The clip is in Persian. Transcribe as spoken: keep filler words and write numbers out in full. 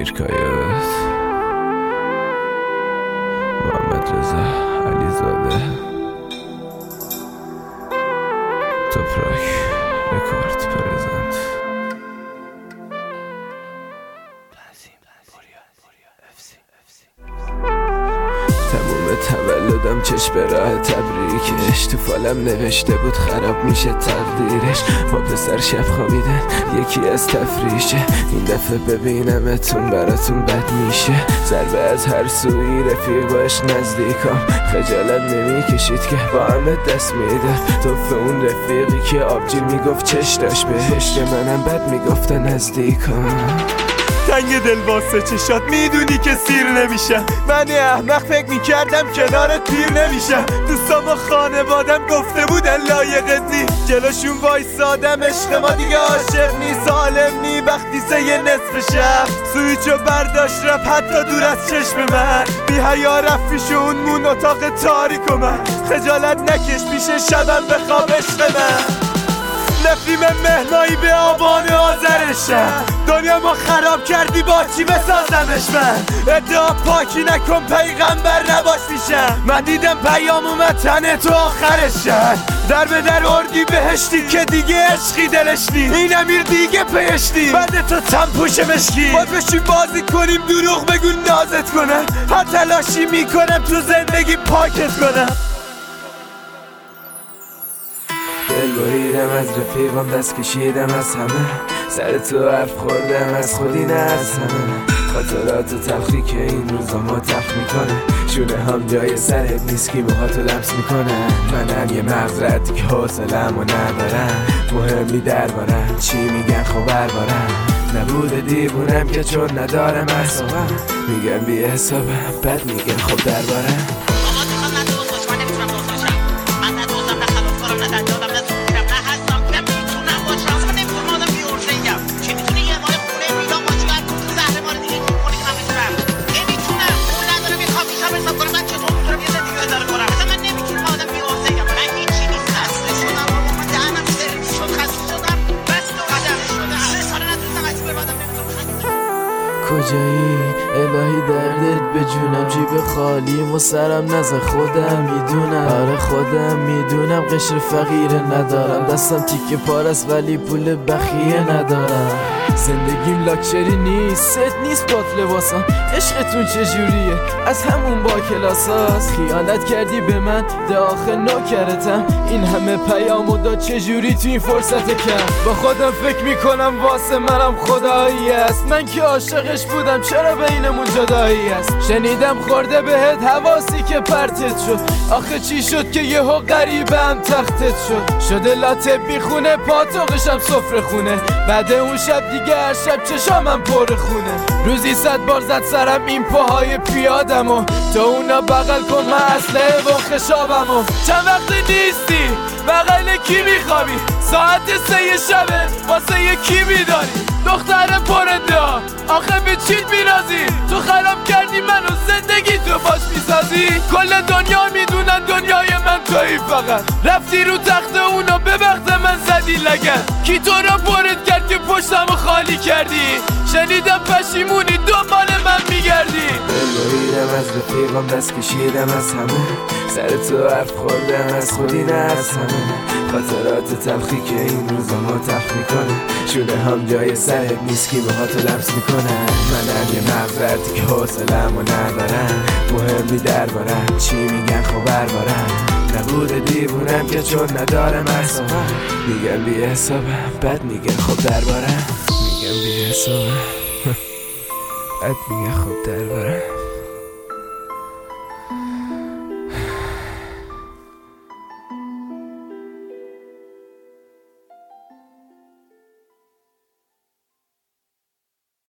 شکایت محمد رضا علیزاده تاپراک رکورد پرزنت تموم تولدم چشم راه تبریکش تو فالم نوشته بود خراب میشه تقدیرش با پسر شب خوابیدن یکی از تفریشه این دفعه ببینمتون براتون بد میشه ضربه از هر سوی رفیق باش نزدیکم خجالت نمیکشید که با همه دست میداد توف اون رفیقی که آبجی میگفت چش داشت بهش که منم بد میگفتن نزدیکم تنگ دل واسه چشات میدونی که سیر نمیشه من احمق فکر میکردم کنارت پیر نمیشه دوستام و خانوادم گفته بودن لایقت نی جلوشون وایسادم عشق ما دیگه عاشق نی سالم نی وقتی سه یه نصف شب سویچو برداشت رفت حتی دور از چشم من بی حیا رفت پیش اون مون اتاق تاریک و من خجالت نکش پیش شبم بخواب عشق من نفریم مهنایی به آبان آذرشه دنیا ما خراب کردی با چی بسازمش من ادعا پاکی نکن پیغمبر نباش میشم من دیدم پیام اومد تنه تو آخرشه در به در اردی بهشتی که دیگه عشقی دلشتی این امیر دیگه پیشتی بعد تو تنپوش مشکی باید بشیم بازی کنیم دروغ بگو نازت کنم هر تلاشی میکنم تو زندگی پاکت کنم دل بریدم از رفیقم دست کشیدم از همه سر تو حرف خوردم از خودی نه از همه خاطرات تلخی که این روزا ما تلخ میکنه شونه هم جای سرت نیست که موهاتو لمس میکنه منم یه مغزرتی که حوصله‌مو ندارم مهمی دربارم چی میگن خبر بارم نبوده دیوونم که چون ندارم اعصابم میگن بی حسابم بد میگن خب دربارم کجایی الهی دردت به جونم جیب خالیم و سرم نزه خودم میدونم آره خودم میدونم قشر فقیره ندارم دستم تیکه پارست ولی پول بخیه ندارم زندگیم لاکچری نیست ست نیست بات لباسم عشقتون چجوریه از همون با کلاساست خیانت کردی به من ده آخه نوکرتم این همه پیامو داد چجوری تو این فرصت کم با خودم فکر میکنم واسه منم خدایی است من که عاشقش بودم چرا بینمون جدایی است شنیدم خورده بهت حواسی که پرتت شد آخه چی شد که یهو غریبم تختت شد شده لاته بیخونه پاتوقشم سفره خونه بعد اون شب دیگه هر شب چشامم پر خونه روزی صد بار زد سرم این پاهای پیادم و تو اونا بغل کن من اسلحه و خشابم و چند وقت نیستی بغل کی میخوابی ساعت سه شبه واسه یکی میداری دختر پرده ها آخه به چیت میرازی تو خراب کردی منو زندگی تو باش میسازی کل دنیا میدونن دنیای من تویی فقط رفتی رو تخت اونو به بخت من زدی لگن کی تو رو پرد کرد که پشتمو خالی کردی شنیدم پشیمونی دنبال من میگردی دل بریدم از رفیقم دست کشیدم از همه سر تو حرف خوردم از خودی نه از همه خاطرات تلخی که این روزا ما تلخ میکنه شونه هم جای سرت نیست که موهاتو لمس میکنه منم یه مغزرتی که حوصله‌مو ندارم مهمی دربارم چی میگن خبر بارم نبوده دیوونم که چون ندارم اعصابم میگن بی حسابم بد میگن خب دربارم میگن بی حسابم بد میگن خب دربارم